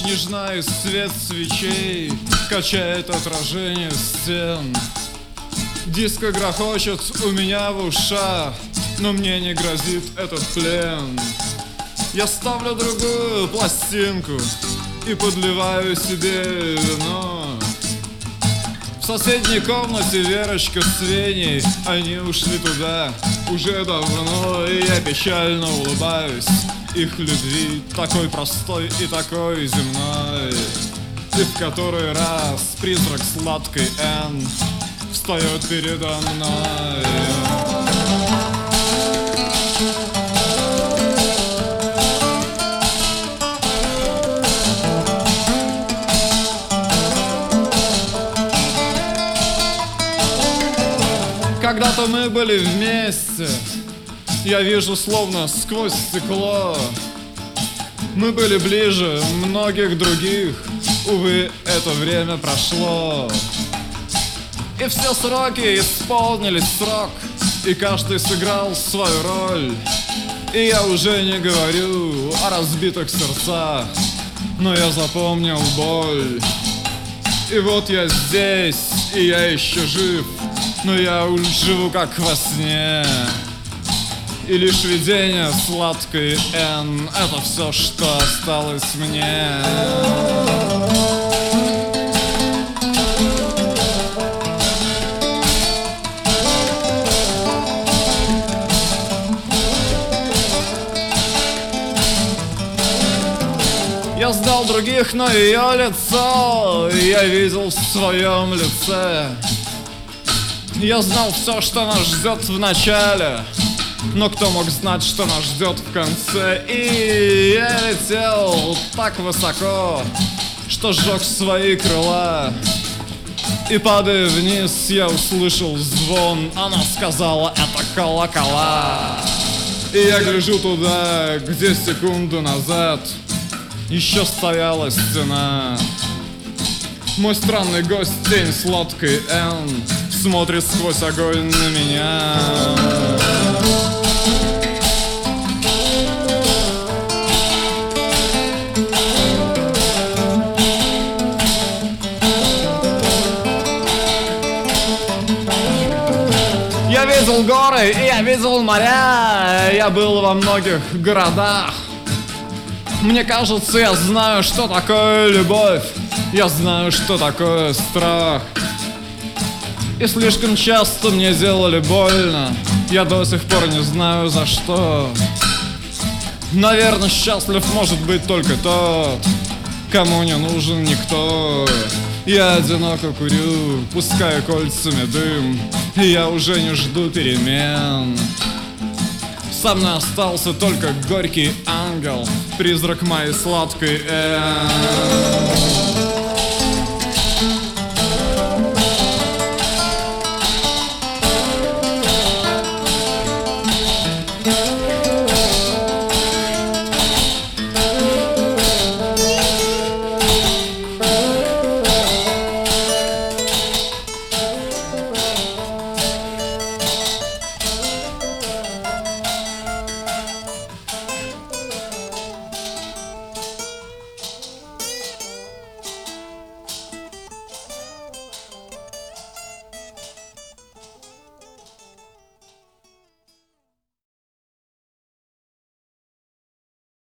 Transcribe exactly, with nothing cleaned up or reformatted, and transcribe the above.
Нежная свет свечей качает отражение стен. Диско грохочет у меня в ушах, но мне не грозит этот плен. Я ставлю другую пластинку и подливаю себе вино. В соседней комнате Верочка с Веней, они ушли туда уже давно. И я печально улыбаюсь их любви, такой простой и такой земной. И в который раз призрак сладкой Н встает передо мной. Когда-то мы были вместе, я вижу словно сквозь стекло. Мы были ближе многих других, увы, это время прошло. И все сроки исполнились срок, и каждый сыграл свою роль. И я уже не говорю о разбитых сердцах, но я запомнил боль. И вот я здесь, и я еще жив, но я уж живу как во сне. И лишь видение сладкой Н — это все, что осталось мне. Я знал других, но ее лицо я видел в своем лице. Я знал все, что нас ждет в начале, но кто мог знать, что нас ждет в конце? И я летел так высоко, что сжег свои крыла. И падая вниз, я услышал звон. Она сказала: это колокола. И я гляжу туда, где секунду назад еще стояла стена. Мой странный гость, тень сладкой Н, смотрит сквозь огонь на меня. Я видел горы, и я видел моря, я был во многих городах. Мне кажется, я знаю, что такое любовь, я знаю, что такое страх. И слишком часто мне делали больно, я до сих пор не знаю за что. Наверное, счастлив может быть только тот, кому не нужен никто. Я одиноко курю, пускаю кольцами дым, и я уже не жду перемен. Со мной остался только горький ангел, призрак моей сладкой Н.